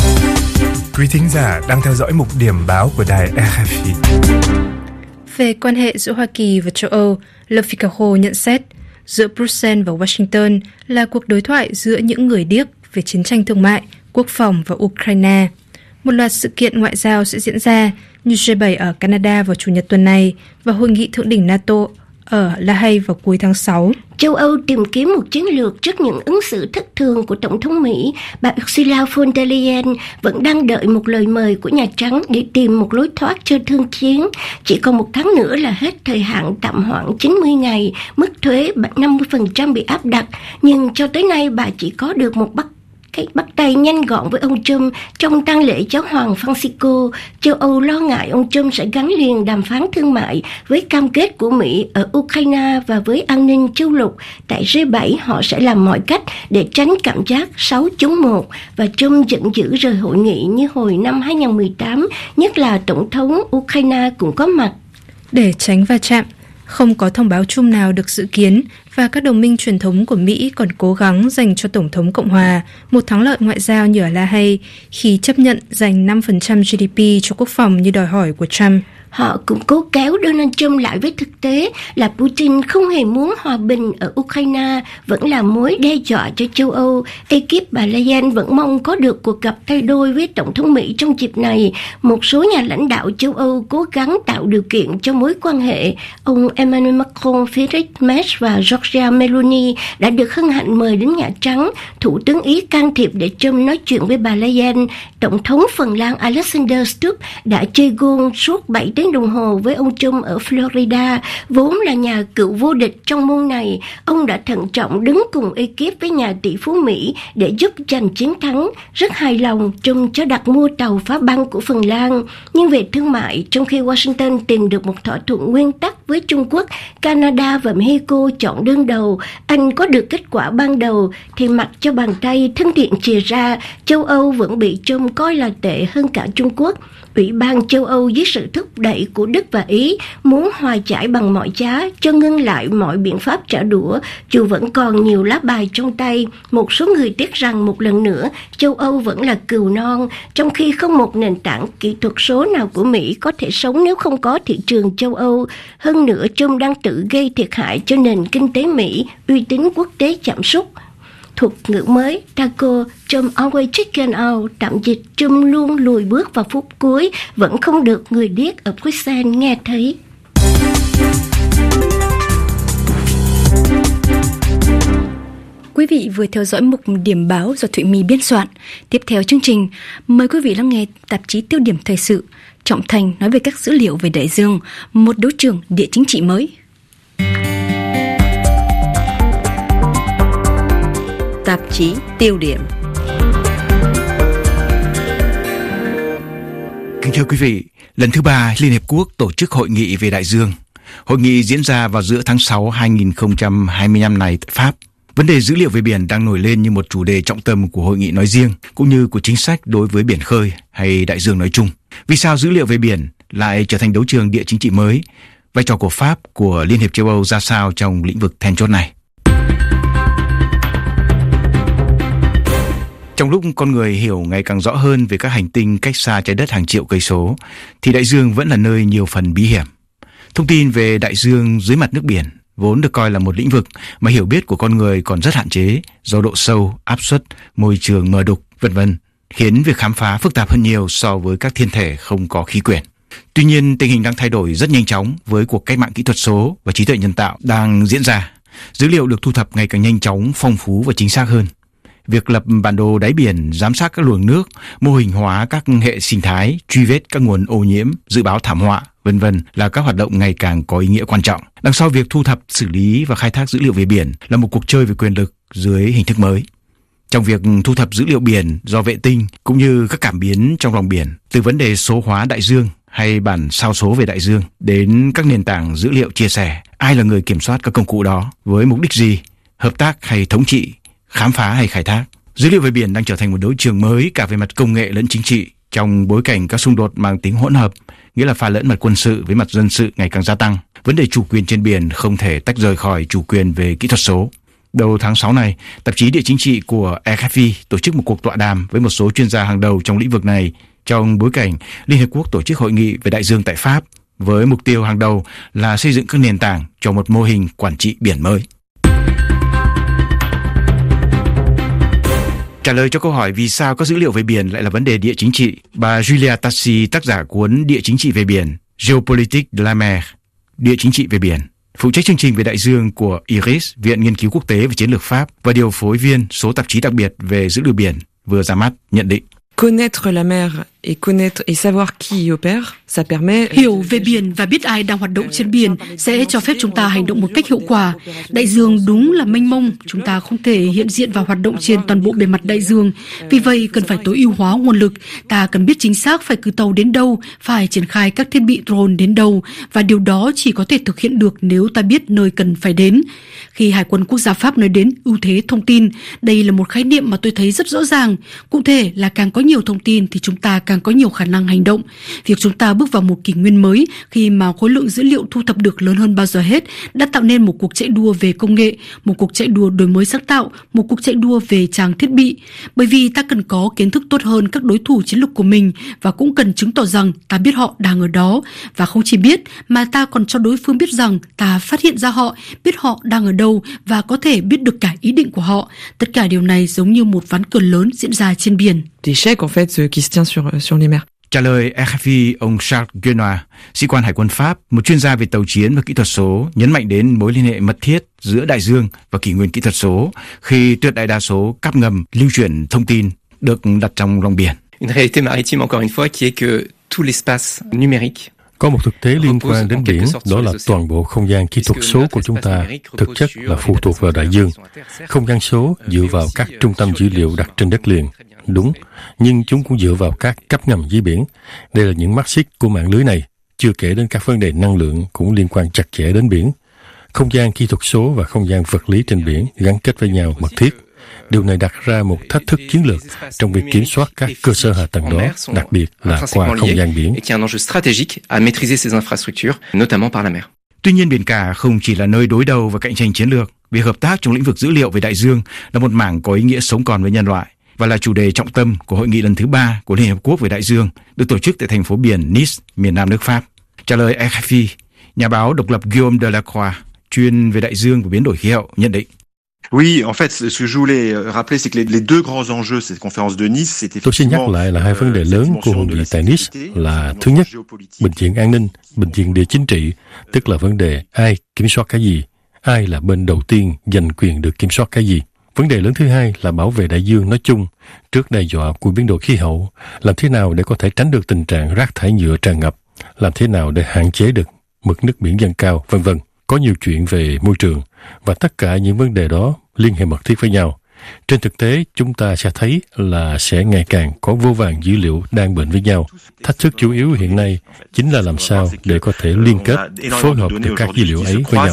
Quý thính giả đang theo dõi mục điểm báo của đài RFI. Về quan hệ giữa Hoa Kỳ và châu Âu, Le Figaro nhận xét giữa Bruxelles và Washington là cuộc đối thoại giữa những người điếc về chiến tranh thương mại, quốc phòng và Ukraine. Một loạt sự kiện ngoại giao sẽ diễn ra như G7 ở Canada vào Chủ nhật tuần này và Hội nghị thượng đỉnh NATO ở La Hay vào cuối tháng 6. Châu Âu tìm kiếm một chiến lược trước những ứng xử thất thường của Tổng thống Mỹ. Bà Ursula von der Leyen vẫn đang đợi một lời mời của Nhà Trắng để tìm một lối thoát cho thương chiến. Chỉ còn 1 tháng nữa là hết thời hạn tạm hoãn 90 ngày, mức thuế 50% bị áp đặt. Nhưng cho tới nay bà chỉ có được một bắt tay nhanh gọn với ông Trump trong tang lễ giáo hoàng Francisco. Châu Âu lo ngại ông Trump sẽ gắn liền đàm phán thương mại với cam kết của Mỹ ở Ukraine và với an ninh châu lục. Tại G7 họ sẽ làm mọi cách để tránh cảm giác 6-1 và Trump giận dữ rời hội nghị như hồi năm 2018, nhất là Tổng thống Ukraine cũng có mặt. Để tránh va chạm, không có thông báo chung nào được dự kiến và các đồng minh truyền thống của Mỹ còn cố gắng dành cho Tổng thống Cộng hòa một thắng lợi ngoại giao như ở La Hay khi chấp nhận dành 5% GDP cho quốc phòng như đòi hỏi của Trump. Họ cũng cố kéo Donald Trump lại với thực tế là Putin không hề muốn hòa bình ở Ukraine, vẫn là mối đe dọa cho châu Âu. Ekip bà Leyen vẫn mong có được cuộc gặp tay đôi với Tổng thống Mỹ trong dịp này. Một số nhà lãnh đạo châu Âu cố gắng tạo điều kiện cho mối quan hệ. Ông Emmanuel Macron, Friedrich Merz và Giorgia Meloni đã được hân hạnh mời đến Nhà Trắng. Thủ tướng Ý can thiệp để Trump nói chuyện với bà Leyen. Tổng thống Phần Lan Alexander Stubb đã chơi golf suốt 7 tiếng đồng hồ với ông Trump ở Florida. Vốn là nhà cựu vô địch trong môn này, ông đã thận trọng đứng cùng ekip với nhà tỷ phú Mỹ để giúp giành chiến thắng. Rất hài lòng Trump cho đặt mua tàu phá băng của Phần Lan. Nhưng về thương mại, trong khi Washington tìm được một thỏa thuận nguyên tắc với Trung Quốc, Canada và Mexico chọn đương đầu, Anh có được kết quả ban đầu thì mặc cho bàn tay thân thiện chìa ra, châu Âu vẫn bị Trump coi là tệ hơn cả Trung Quốc. Ủy ban châu Âu dưới sự thúc đẩy của Đức và Ý muốn hòa giải bằng mọi giá cho ngưng lại mọi biện pháp trả đũa, dù vẫn còn nhiều lá bài trong tay. Một số người tiếc rằng một lần nữa châu Âu vẫn là cừu non, trong khi không một nền tảng kỹ thuật số nào của Mỹ có thể sống nếu không có thị trường châu Âu. Hơn nữa, Trump đang tự gây thiệt hại cho nền kinh tế Mỹ, uy tín quốc tế chạm sút. Thuật ngữ mới Taco, Trump always chicken out, tạm dịch Trump luôn lùi bước vào phút cuối, vẫn không được người điếc ở Bruxelles nghe thấy. Quý vị vừa theo dõi mục điểm báo do Thụy My biên soạn. Tiếp theo chương trình, mời quý vị lắng nghe tạp chí Tiêu điểm thời sự. Trọng Thành nói về các dữ liệu về đại dương, một đấu trường địa chính trị mới. Tạp chí Tiêu điểm. Kính thưa quý vị, lần thứ 3 Liên Hiệp Quốc tổ chức hội nghị về đại dương. Hội nghị diễn ra vào giữa tháng 6 2025 này tại Pháp. Vấn đề dữ liệu về biển đang nổi lên như một chủ đề trọng tâm của hội nghị nói riêng, cũng như của chính sách đối với biển khơi hay đại dương nói chung. Vì sao dữ liệu về biển lại trở thành đấu trường địa chính trị mới? Vai trò của Pháp, của Liên hiệp châu Âu ra sao trong lĩnh vực then chốt này? Trong lúc con người hiểu ngày càng rõ hơn về các hành tinh cách xa trái đất hàng triệu cây số, thì đại dương vẫn là nơi nhiều phần bí hiểm. Thông tin về đại dương dưới mặt nước biển vốn được coi là một lĩnh vực mà hiểu biết của con người còn rất hạn chế do độ sâu, áp suất, môi trường mờ đục, v.v. khiến việc khám phá phức tạp hơn nhiều so với các thiên thể không có khí quyển. Tuy nhiên, tình hình đang thay đổi rất nhanh chóng với cuộc cách mạng kỹ thuật số và trí tuệ nhân tạo đang diễn ra. Dữ liệu được thu thập ngày càng nhanh chóng, phong phú và chính xác hơn. Việc lập bản đồ đáy biển, giám sát các luồng nước, mô hình hóa các hệ sinh thái, truy vết các nguồn ô nhiễm, dự báo thảm họa, v.v. là các hoạt động ngày càng có ý nghĩa quan trọng. Đằng sau việc thu thập, xử lý và khai thác dữ liệu về biển là một cuộc chơi về quyền lực dưới hình thức mới. Trong việc thu thập dữ liệu biển do vệ tinh cũng như các cảm biến trong lòng biển, từ vấn đề số hóa đại dương hay bản sao số về đại dương đến các nền tảng dữ liệu chia sẻ, ai là người kiểm soát các công cụ đó, với mục đích gì, hợp tác hay thống trị, khám phá hay khai thác. Dữ liệu về biển đang trở thành một đấu trường mới cả về mặt công nghệ lẫn chính trị trong bối cảnh các xung đột mang tính hỗn hợp, nghĩa là pha lẫn mặt quân sự với mặt dân sự ngày càng gia tăng. Vấn đề chủ quyền trên biển không thể tách rời khỏi chủ quyền về kỹ thuật số. Đầu tháng 6 này, tạp chí Địa chính trị của RFI tổ chức một cuộc tọa đàm với một số chuyên gia hàng đầu trong lĩnh vực này trong bối cảnh Liên Hiệp Quốc tổ chức hội nghị về đại dương tại Pháp với mục tiêu hàng đầu là xây dựng các nền tảng cho một mô hình quản trị biển mới. Trả lời cho câu hỏi vì sao các dữ liệu về biển lại là vấn đề địa chính trị, bà Julia Tassi, tác giả cuốn Địa chính trị về biển, Géopolitique de la mer, Địa chính trị về biển, phụ trách chương trình về đại dương của IRIS, Viện Nghiên cứu Quốc tế và Chiến lược Pháp và điều phối viên số tạp chí đặc biệt về dữ liệu biển vừa ra mắt nhận định. Connaître la mer et savoir qui y opère, ça permet... Hiểu về biển và biết ai đang hoạt động trên biển sẽ cho phép chúng ta hành động một cách hiệu quả. Đại dương đúng là mênh mông, chúng ta không thể hiện diện và hoạt động trên toàn bộ bề mặt đại dương. Vì vậy, cần phải tối ưu hóa nguồn lực. Ta cần biết chính xác phải cử tàu đến đâu, phải triển khai các thiết bị drone đến đâu. Và điều đó chỉ có thể thực hiện được nếu ta biết nơi cần phải đến. Khi Hải quân Quốc gia Pháp nói đến ưu thế thông tin, đây là một khái niệm mà tôi thấy rất rõ ràng. Cụ thể là càng có nhiều thông tin thì chúng ta càng có nhiều khả năng hành động. Việc chúng ta bước vào một kỷ nguyên mới khi mà khối lượng dữ liệu thu thập được lớn hơn bao giờ hết đã tạo nên một cuộc chạy đua về công nghệ, một cuộc chạy đua đổi mới sáng tạo, một cuộc chạy đua về trang thiết bị. Bởi vì ta cần có kiến thức tốt hơn các đối thủ chiến lược của mình và cũng cần chứng tỏ rằng ta biết họ đang ở đó. Và không chỉ biết mà ta còn cho đối phương biết rằng ta phát hiện ra họ, biết họ đang ở đâu và có thể biết được cả ý định của họ. Tất cả điều này giống như một ván cờ lớn diễn ra trên biển. D'échecs en fait qui se tient sur les mers. Trả lời RFI, ông Charles Guenois, sĩ quan Hải quân Pháp, một chuyên gia về tàu chiến và kỹ thuật số, nhấn mạnh đến mối liên hệ mật thiết giữa đại dương và kỷ nguyên kỹ thuật số khi tuyệt đại đa số cáp ngầm lưu chuyển thông tin được đặt trong lòng biển. Une réalité maritime encore une fois qui est que tout l'espace numérique. Có một thực tế liên quan đến biển, đó là toàn bộ không gian kỹ thuật số của chúng ta thực chất là phụ thuộc vào đại dương. Không gian số dựa vào các trung tâm dữ liệu đặt trên đất liền, đúng, nhưng chúng cũng dựa vào các cấp ngầm dưới biển. Đây là những mắt xích của mạng lưới này, chưa kể đến các vấn đề năng lượng cũng liên quan chặt chẽ đến biển. Không gian kỹ thuật số và không gian vật lý trên biển gắn kết với nhau mật thiết. Điều này đặt ra một thách thức chiến lược trong việc kiểm soát các cơ sở hạ tầng đó, đặc biệt là qua không gian biển. Tuy nhiên, biển cả không chỉ là nơi đối đầu và cạnh tranh chiến lược. Việc hợp tác trong lĩnh vực dữ liệu về đại dương là một mảng có ý nghĩa sống còn với nhân loại và là chủ đề trọng tâm của hội nghị lần thứ 3 của Liên Hợp Quốc về đại dương được tổ chức tại thành phố biển Nice, miền nam nước Pháp. Trả lời RFI, nhà báo độc lập Guillaume Delacroix, chuyên về đại dương và biến đổi khí hậu, nhận định. Oui, en fait, ce que je voulais rappeler, c'est que les deux grands enjeux de cette conférence de Nice, c'était Tôi xin nhắc lại là hai vấn đề lớn của hội nghị tại Nice là thứ nhất, bình diện an ninh, bình diện địa chính trị, tức là vấn đề ai kiểm soát cái gì, ai là bên đầu tiên giành quyền được kiểm soát cái gì. Vấn đề lớn thứ hai là bảo vệ đại dương nói chung trước đe dọa của biến đổi khí hậu, làm thế nào để có thể tránh được tình trạng rác thải nhựa tràn ngập, làm thế nào để hạn chế được mực nước biển dâng cao, vân vân. Có nhiều chuyện về môi trường và tất cả những vấn đề đó liên hệ mật thiết với nhau. Trên thực tế, chúng ta sẽ thấy là sẽ ngày càng có vô vàn dữ liệu đang bệnh với nhau. Thách thức chủ yếu hiện nay chính là làm sao để có thể liên kết, phối hợp được các dữ liệu ấy với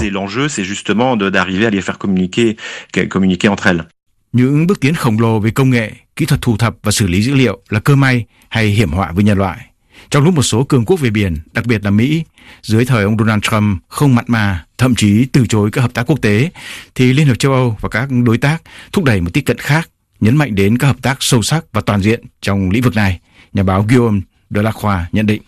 nhau. Những bước tiến khổng lồ về công nghệ, kỹ thuật thu thập và xử lý dữ liệu là cơ may hay hiểm họa với nhân loại. Trong lúc một số cường quốc về biển, đặc biệt là Mỹ, dưới thời ông Donald Trump không mặn mà, thậm chí từ chối các hợp tác quốc tế, thì Liên hợp châu Âu và các đối tác thúc đẩy một tiếp cận khác, nhấn mạnh đến các hợp tác sâu sắc và toàn diện trong lĩnh vực này. Nhà báo Guillaume Delacroix nhận định.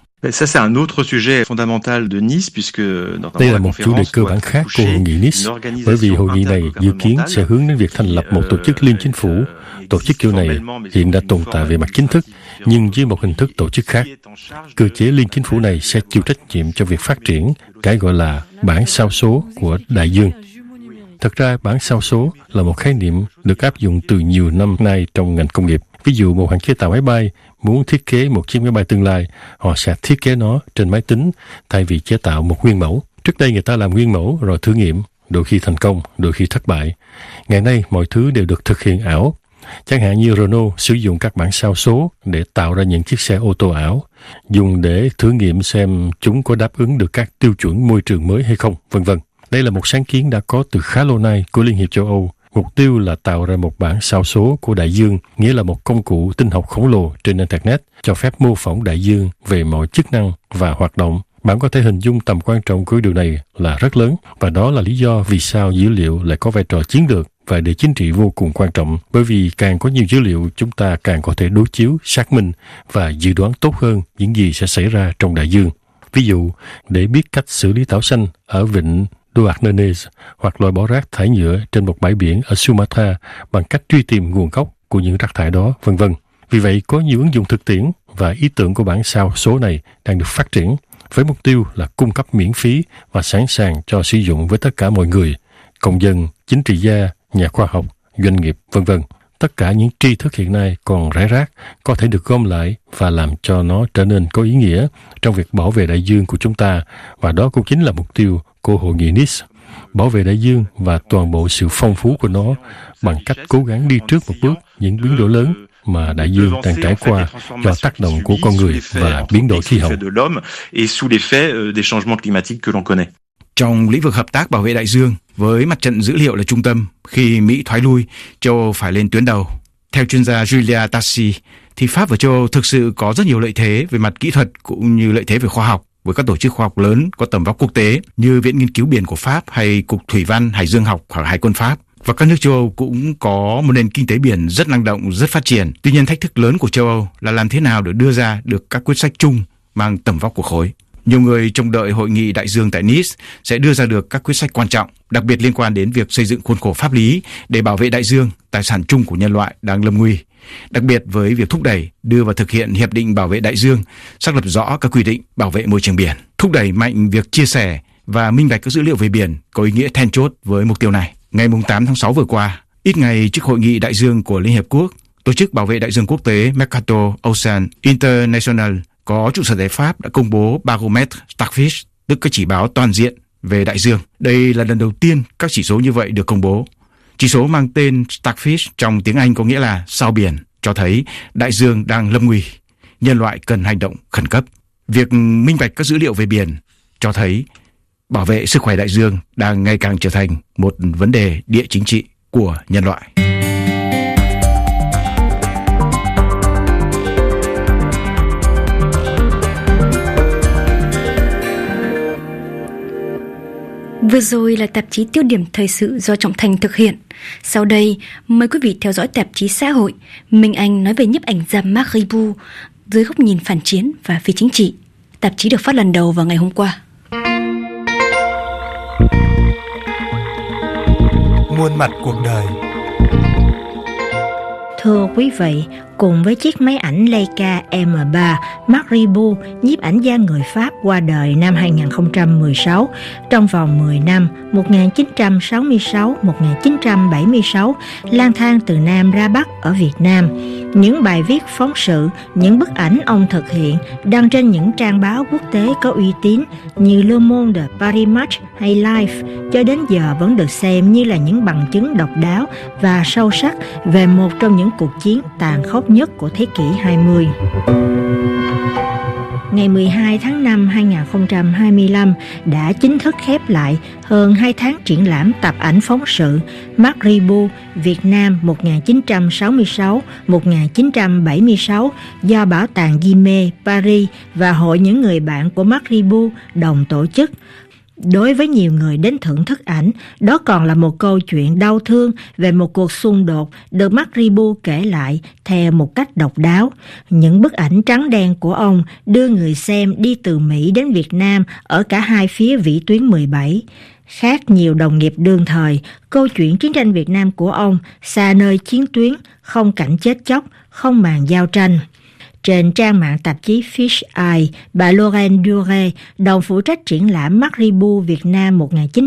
Đây là một chủ đề cơ bản khác của hội nghị Nice, bởi vì hội nghị này dự kiến sẽ hướng đến việc thành lập một tổ chức liên chính phủ. Tổ chức kiểu này hiện đã tồn tại về mặt chính thức, nhưng dưới một hình thức tổ chức khác. Cơ chế liên chính phủ này sẽ chịu trách nhiệm cho việc phát triển cái gọi là bản sao số của đại dương. Thật ra, bản sao số là một khái niệm được áp dụng từ nhiều năm nay trong ngành công nghiệp. Ví dụ, một hãng chế tạo máy bay muốn thiết kế một chiếc máy bay tương lai, họ sẽ thiết kế nó trên máy tính thay vì chế tạo một nguyên mẫu. Trước đây người ta làm nguyên mẫu rồi thử nghiệm, đôi khi thành công, đôi khi thất bại. Ngày nay, mọi thứ đều được thực hiện ảo. Chẳng hạn như Renault sử dụng các bản sao số để tạo ra những chiếc xe ô tô ảo, dùng để thử nghiệm xem chúng có đáp ứng được các tiêu chuẩn môi trường mới hay không, vân vân. Đây là một sáng kiến đã có từ khá lâu nay của Liên hiệp châu Âu. Mục tiêu là tạo ra một bản sao số của đại dương, nghĩa là một công cụ tinh học khổng lồ trên Internet, cho phép mô phỏng đại dương về mọi chức năng và hoạt động. Bạn có thể hình dung tầm quan trọng của điều này là rất lớn, và đó là lý do vì sao dữ liệu lại có vai trò chiến lược và địa chính trị vô cùng quan trọng, bởi vì càng có nhiều dữ liệu, chúng ta càng có thể đối chiếu, xác minh và dự đoán tốt hơn những gì sẽ xảy ra trong đại dương. Ví dụ, để biết cách xử lý tảo xanh ở vịnh Duarnenes hoặc loại bỏ rác thải nhựa trên một bãi biển ở Sumatra bằng cách truy tìm nguồn gốc của những rác thải đó, vân vân. Vì vậy, có nhiều ứng dụng thực tiễn và ý tưởng của bản sao số này đang được phát triển, với mục tiêu là cung cấp miễn phí và sẵn sàng cho sử dụng với tất cả mọi người, công dân, chính trị gia, nhà khoa học, doanh nghiệp, v.v. Tất cả những tri thức hiện nay còn rải rác có thể được gom lại và làm cho nó trở nên có ý nghĩa trong việc bảo vệ đại dương của chúng ta, và đó cũng chính là mục tiêu của Hội nghị Nice. Bảo vệ đại dương và toàn bộ sự phong phú của nó bằng cách cố gắng đi trước một bước những biến đổi lớn mà đại dương đang trải qua do tác động của con người và biến đổi khí hậu. Trong lĩnh vực hợp tác bảo vệ đại dương, với mặt trận dữ liệu là trung tâm, khi Mỹ thoái lui, châu Âu phải lên tuyến đầu. Theo chuyên gia Julia Tassi, thì Pháp và châu Âu thực sự có rất nhiều lợi thế về mặt kỹ thuật cũng như lợi thế về khoa học với các tổ chức khoa học lớn có tầm vóc quốc tế như Viện Nghiên cứu Biển của Pháp hay Cục Thủy văn Hải dương học hoặc Hải quân Pháp. Và các nước châu Âu cũng có một nền kinh tế biển rất năng động, rất phát triển. Tuy nhiên thách thức lớn của châu Âu là làm thế nào để đưa ra được các quyết sách chung mang tầm vóc của khối. Nhiều người trông đợi Hội nghị Đại dương tại Nice sẽ đưa ra được các quyết sách quan trọng, đặc biệt liên quan đến việc xây dựng khuôn khổ pháp lý để bảo vệ đại dương, tài sản chung của nhân loại đang lâm nguy. Đặc biệt với việc thúc đẩy, đưa vào thực hiện Hiệp định Bảo vệ Đại dương, xác lập rõ các quy định bảo vệ môi trường biển, thúc đẩy mạnh việc chia sẻ và minh bạch các dữ liệu về biển có ý nghĩa then chốt với mục tiêu này. Ngày 8 tháng 6 vừa qua, ít ngày trước Hội nghị Đại dương của Liên Hiệp Quốc, Tổ chức Bảo vệ Đại dương Quốc tế Mercator Ocean International có trụ sở tại Pháp đã công bố Barometre Starfish, tức các chỉ báo toàn diện về đại dương. Đây là lần đầu tiên các chỉ số như vậy được công bố. Chỉ số mang tên Starfish trong tiếng Anh có nghĩa là sao biển, cho thấy đại dương đang lâm nguy. Nhân loại cần hành động khẩn cấp. Việc minh bạch các dữ liệu về biển cho thấy bảo vệ sức khỏe đại dương đang ngày càng trở thành một vấn đề địa chính trị của nhân loại. Vừa rồi là tạp chí Tiêu điểm thời sự do Trọng Thành thực hiện. Sau đây, mời quý vị theo dõi tạp chí Xã hội. Minh Anh nói về nhiếp ảnh gia Marc Ribot dưới góc nhìn phản chiến và phi chính trị. Tạp chí được phát lần đầu vào ngày hôm qua. Muôn mặt cuộc đời. Thưa quý vị, cùng với chiếc máy ảnh Leica M3, Marc Ribot, nhiếp ảnh gia người Pháp qua đời năm 2016. Trong vòng 10 năm, 1966-1976, lang thang từ Nam ra Bắc ở Việt Nam. Những bài viết phóng sự, những bức ảnh ông thực hiện đăng trên những trang báo quốc tế có uy tín như Le Monde, Paris Match hay Life, cho đến giờ vẫn được xem như là những bằng chứng độc đáo và sâu sắc về một trong những cuộc chiến tàn khốc nhất của thế kỷ 20. Ngày 12 tháng 5 2025 đã chính thức khép lại hơn 2 tháng triển lãm tập ảnh phóng sự Marc Ribot Việt Nam 1966-1976 do Bảo tàng Guimet Paris và Hội những người bạn của Marc Ribot đồng tổ chức. Đối với nhiều người đến thưởng thức ảnh, đó còn là một câu chuyện đau thương về một cuộc xung đột được Marc Ribot kể lại theo một cách độc đáo. Những bức ảnh trắng đen của ông đưa người xem đi từ Mỹ đến Việt Nam ở cả hai phía vĩ tuyến 17. Khác nhiều đồng nghiệp đương thời, câu chuyện chiến tranh Việt Nam của ông xa nơi chiến tuyến, không cảnh chết chóc, không màn giao tranh. Trên trang mạng tạp chí Fish Eye, bà Lorraine Duret, đồng phụ trách triển lãm Marc Ribot Việt Nam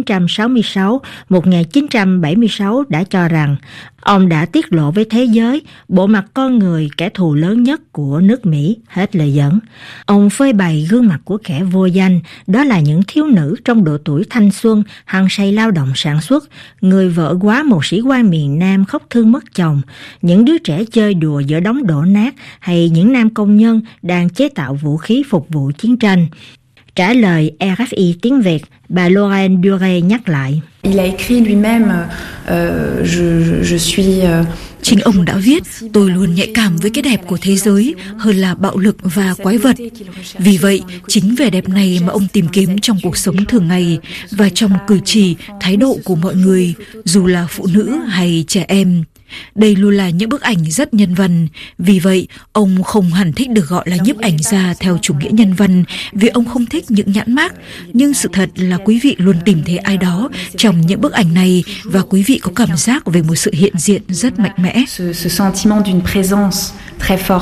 1966-1976 đã cho rằng ông đã tiết lộ với thế giới bộ mặt con người kẻ thù lớn nhất của nước Mỹ, hết lời dẫn. Ông phơi bày gương mặt của kẻ vô danh, đó là những thiếu nữ trong độ tuổi thanh xuân, hăng say lao động sản xuất, người vợ quá một sĩ quan miền Nam khóc thương mất chồng, những đứa trẻ chơi đùa giữa đống đổ nát hay những nam công nhân đang chế tạo vũ khí phục vụ chiến tranh. Trả lời RFI tiếng Việt, bà Lorraine Duret nhắc lại. Il a écrit lui-même, je suis... Chính ông đã viết, tôi luôn nhạy cảm với cái đẹp của thế giới hơn là bạo lực và quái vật. Vì vậy, chính vẻ đẹp này mà ông tìm kiếm trong cuộc sống thường ngày và trong cử chỉ, thái độ của mọi người, dù là phụ nữ hay trẻ em. Đây luôn là những bức ảnh rất nhân văn. Vì vậy, ông không hẳn thích được gọi là nhiếp ảnh gia theo chủ nghĩa nhân văn vì ông không thích những nhãn mác. Nhưng sự thật là quý vị luôn tìm thấy ai đó trong những bức ảnh này và quý vị có cảm giác về một sự hiện diện rất mạnh mẽ. Ce sentiment d'une présence très forte.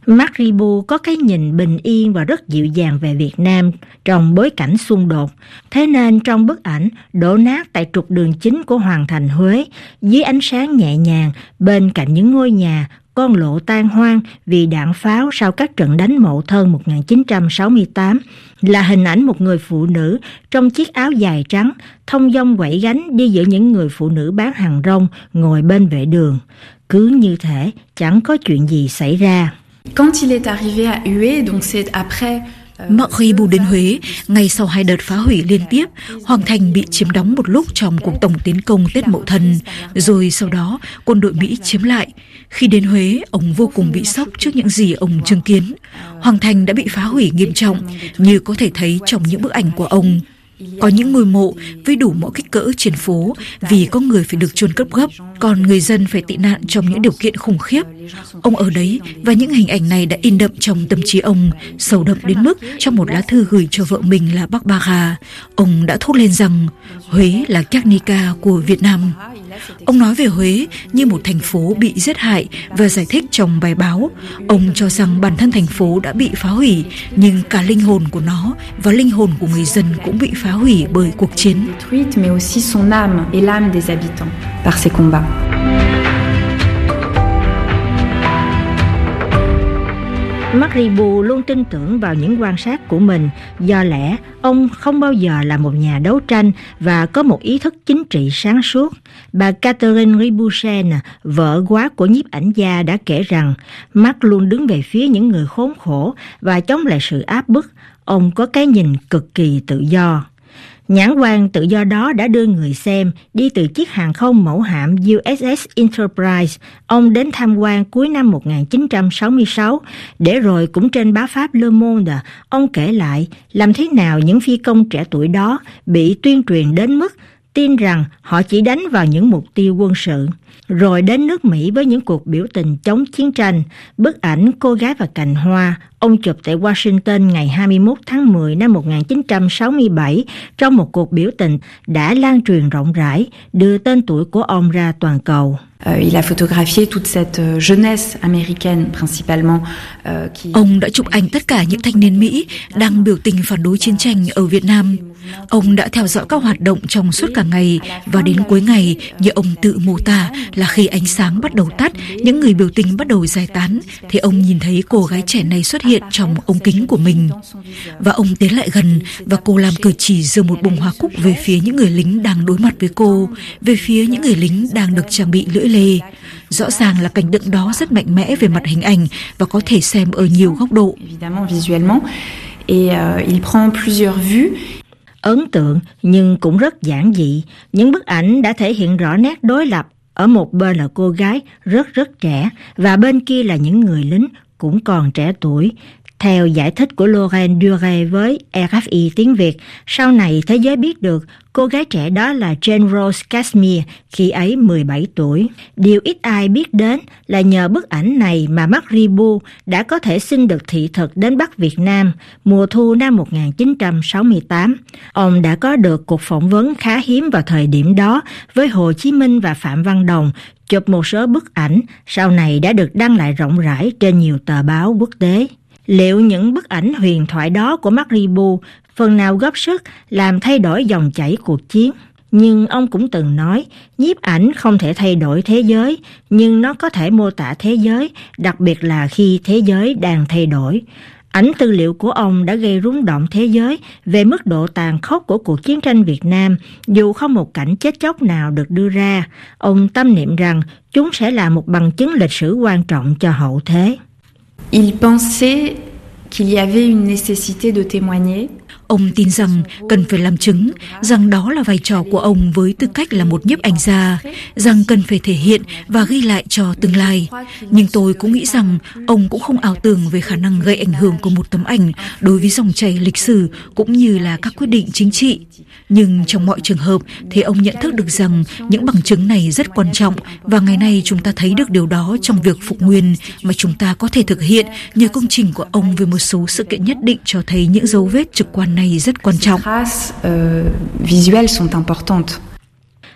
Marc Ribot có cái nhìn bình yên và rất dịu dàng về Việt Nam trong bối cảnh xung đột. Thế nên trong bức ảnh đổ nát tại trục đường chính của Hoàng thành Huế, dưới ánh sáng nhẹ nhàng, bên cạnh những ngôi nhà, con lộ tan hoang vì đạn pháo sau các trận đánh Mậu Thân 1968, là hình ảnh một người phụ nữ trong chiếc áo dài trắng, thong dong quẩy gánh đi giữa những người phụ nữ bán hàng rong ngồi bên vệ đường. Cứ như thể chẳng có chuyện gì xảy ra. Quand il est arrivé à Huế, donc c'est après Marc Ribot đến Huế, ngay sau 2 đợt phá hủy liên tiếp, Hoàng thành bị chiếm đóng một lúc trong cuộc tổng tiến công Tết Mậu Thân, rồi sau đó quân đội Mỹ chiếm lại. Khi đến Huế, ông vô cùng bị sốc trước những gì ông chứng kiến. Hoàng thành đã bị phá hủy nghiêm trọng, như có thể thấy trong những bức ảnh của ông. Có những ngôi mộ với đủ mọi kích cỡ trên phố vì có người phải được chôn cất gấp, còn người dân phải tị nạn trong những điều kiện khủng khiếp. Ông ở đấy và những hình ảnh này đã in đậm trong tâm trí ông, sâu đậm đến mức trong một lá thư gửi cho vợ mình là Barbara, ông đã thốt lên rằng Huế là Guernica của Việt Nam. Ông nói về Huế như một thành phố bị giết hại và giải thích trong bài báo. Ông cho rằng bản thân thành phố đã bị phá hủy, nhưng cả linh hồn của nó và linh hồn của người dân cũng bị phá hủy bởi cuộc chiến. Mais aussi son âme et l'âme des habitants par ces combats. Marc Ribot luôn tin tưởng vào những quan sát của mình, do lẽ ông không bao giờ là một nhà đấu tranh và có một ý thức chính trị sáng suốt. Bà Catherine Ribouchen, vợ góa của nhiếp ảnh gia, đã kể rằng Marc luôn đứng về phía những người khốn khổ và chống lại sự áp bức. Ông có cái nhìn cực kỳ tự do. Nhãn quan tự do đó đã đưa người xem đi từ chiếc hàng không mẫu hạm USS Enterprise ông đến tham quan cuối năm 1966, để rồi cũng trên báo Pháp Le Monde, ông kể lại làm thế nào những phi công trẻ tuổi đó bị tuyên truyền đến mức tin rằng họ chỉ đánh vào những mục tiêu quân sự. Rồi đến nước Mỹ với những cuộc biểu tình chống chiến tranh. Bức ảnh Cô gái và cành hoa ông chụp tại Washington ngày 21 tháng 10 năm 1967 trong một cuộc biểu tình đã lan truyền rộng rãi, đưa tên tuổi của ông ra toàn cầu. Il a photographié toute cette jeunesse américaine principalement. Ông đã chụp ảnh tất cả những thanh niên Mỹ đang biểu tình phản đối chiến tranh ở Việt Nam. Ông đã theo dõi các hoạt động trong suốt cả ngày và đến cuối ngày, như ông tự mô tả, là khi ánh sáng bắt đầu tắt, những người biểu tình bắt đầu giải tán, thì ông nhìn thấy cô gái trẻ này xuất hiện trong ống kính của mình. Và ông tiến lại gần và cô làm cử chỉ giơ một bông hoa cúc về phía những người lính đang đối mặt với cô, về phía những người lính đang được trang bị lưỡi lê. Rõ ràng là cảnh tượng đó rất mạnh mẽ về mặt hình ảnh và có thể xem ở nhiều góc độ. Il prend plusieurs vues. Ấn tượng nhưng cũng rất giản dị. Những bức ảnh đã thể hiện rõ nét đối lập. Ở một bên là cô gái rất trẻ và bên kia là những người lính cũng còn trẻ tuổi. Theo giải thích của Laurent Duret với RFI tiếng Việt, sau này thế giới biết được cô gái trẻ đó là Jane Rose Cashmere, khi ấy 17 tuổi. Điều ít ai biết đến là nhờ bức ảnh này mà Marc Ribot đã có thể xin được thị thực đến Bắc Việt Nam mùa thu năm 1968. Ông đã có được cuộc phỏng vấn khá hiếm vào thời điểm đó với Hồ Chí Minh và Phạm Văn Đồng, chụp một số bức ảnh, sau này đã được đăng lại rộng rãi trên nhiều tờ báo quốc tế. Liệu những bức ảnh huyền thoại đó của Marc Ribot phần nào góp sức làm thay đổi dòng chảy cuộc chiến? Nhưng ông cũng từng nói, nhiếp ảnh không thể thay đổi thế giới, nhưng nó có thể mô tả thế giới, đặc biệt là khi thế giới đang thay đổi. Ảnh tư liệu của ông đã gây rung động thế giới về mức độ tàn khốc của cuộc chiến tranh Việt Nam, dù không một cảnh chết chóc nào được đưa ra. Ông tâm niệm rằng chúng sẽ là một bằng chứng lịch sử quan trọng cho hậu thế. Il pensait qu'il y avait une nécessité de témoigner. Ông tin rằng cần phải làm chứng, rằng đó là vai trò của ông với tư cách là một nhiếp ảnh gia, rằng cần phải thể hiện và ghi lại cho tương lai. Nhưng tôi cũng nghĩ rằng ông cũng không ảo tưởng về khả năng gây ảnh hưởng của một tấm ảnh đối với dòng chảy lịch sử cũng như là các quyết định chính trị. Nhưng trong mọi trường hợp thì ông nhận thức được rằng những bằng chứng này rất quan trọng, và ngày nay chúng ta thấy được điều đó trong việc phục nguyên mà chúng ta có thể thực hiện nhờ công trình của ông về một số sự kiện nhất định cho thấy những dấu vết trực quan này rất quan trọng.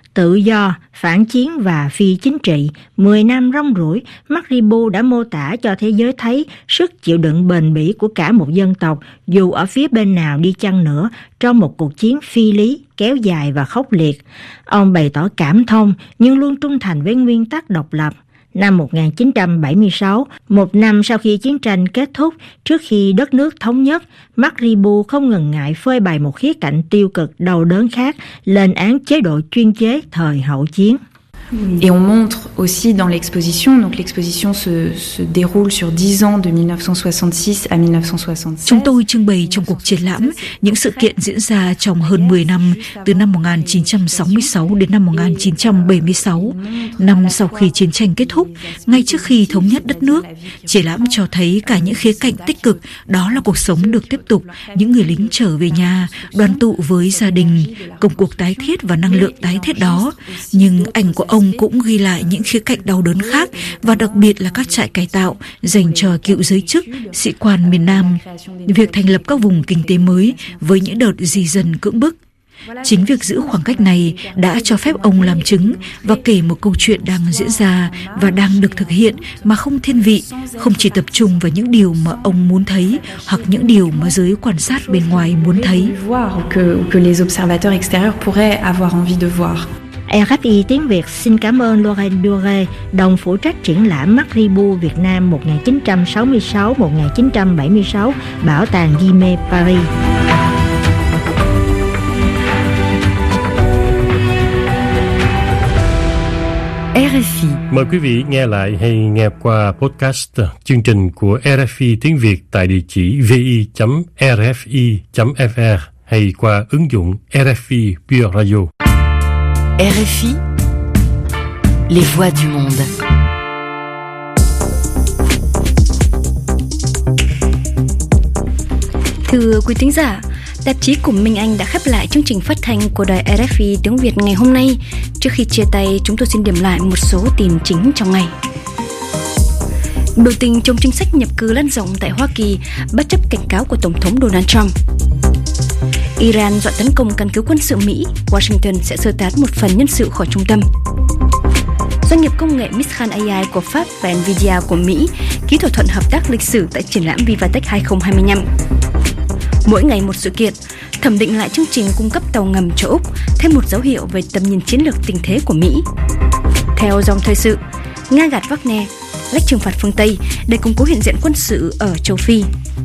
Tự do, phản chiến và phi chính trị, 10 năm rong ruổi, Malibu đã mô tả cho thế giới thấy sức chịu đựng bền bỉ của cả một dân tộc, dù ở phía bên nào đi chăng nữa, trong một cuộc chiến phi lý, kéo dài và khốc liệt. Ông bày tỏ cảm thông, nhưng luôn trung thành với nguyên tắc độc lập. Năm 1976, một năm sau khi chiến tranh kết thúc, trước khi đất nước thống nhất, Malibu không ngần ngại phơi bày một khía cạnh tiêu cực đau đớn khác, lên án chế độ chuyên chế thời hậu chiến. Et on montre aussi dans l'exposition, donc l'exposition se déroule sur 10 ans de 1966 à 1967. Chúng tôi trưng bày trong cuộc triển lãm những sự kiện diễn ra trong hơn 10 năm, từ năm 1966 đến năm 1976, năm sau khi chiến tranh kết thúc, ngay trước khi thống nhất đất nước. Triển lãm cho thấy cả những khía cạnh tích cực, đó là cuộc sống được tiếp tục, những người lính trở về nhà, đoàn tụ với gia đình, công cuộc tái thiết và năng lượng tái thiết đó. Nhưng ảnh của ông cũng ghi lại những khía cạnh đau đớn khác, và đặc biệt là các trại cải tạo dành cho cựu giới chức, sĩ quan miền Nam, việc thành lập các vùng kinh tế mới với những đợt di dân cưỡng bức. Chính việc giữ khoảng cách này đã cho phép ông làm chứng và kể một câu chuyện đang diễn ra và đang được thực hiện mà không thiên vị, không chỉ tập trung vào những điều mà ông muốn thấy hoặc những điều mà giới quan sát bên ngoài muốn thấy. RFI tiếng Việt xin cảm ơn Laurent Dure, đồng phụ trách triển lãm Malibu Việt Nam 1966-1976, Bảo tàng Guimet, Paris. RFI. Mời quý vị nghe lại hay nghe qua podcast chương trình của RFI tiếng Việt tại địa chỉ vi.rfi.fr hay qua ứng dụng RFI Pure Radio. RFI, les voix du monde. Thưa quý thính giả, tạp chí của Minh Anh đã khép lại chương trình phát thanh của đài RFI tiếng Việt ngày hôm nay. Trước khi chia tay, chúng tôi xin điểm lại một số tin chính trong ngày. Biểu tình chống chính sách nhập cư lan rộng tại Hoa Kỳ bất chấp cảnh cáo của Tổng thống Donald Trump. Iran dọa tấn công căn cứ quân sự Mỹ, Washington sẽ sơ tán một phần nhân sự khỏi trung tâm. Doanh nghiệp công nghệ Mistral AI của Pháp và Nvidia của Mỹ ký thỏa thuận hợp tác lịch sử tại triển lãm Vivatech 2025. Mỗi ngày một sự kiện, thẩm định lại chương trình cung cấp tàu ngầm cho Úc, thêm một dấu hiệu về tầm nhìn chiến lược tình thế của Mỹ. Theo dòng thời sự, Nga gạt Wagner, lách trừng phạt phương Tây để củng cố hiện diện quân sự ở châu Phi.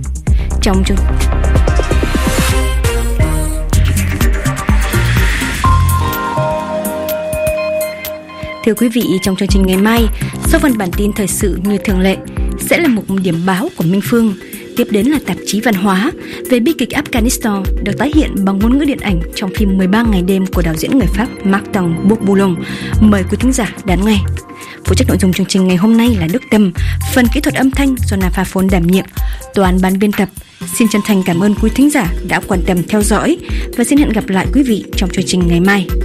Thưa quý vị, trong chương trình ngày mai, sau phần bản tin thời sự như thường lệ, sẽ là một điểm báo của Minh Phương. Tiếp đến là tạp chí văn hóa về bi kịch Afghanistan được tái hiện bằng ngôn ngữ điện ảnh trong phim 13 ngày đêm của đạo diễn người Pháp Martin Bourboulon. Mời quý thính giả đón nghe. Phụ trách nội dung chương trình ngày hôm nay là Đức Tâm, phần kỹ thuật âm thanh do Nafa Phone đảm nhiệm, toàn ban biên tập. Xin chân thành cảm ơn quý thính giả đã quan tâm theo dõi và xin hẹn gặp lại quý vị trong chương trình ngày mai.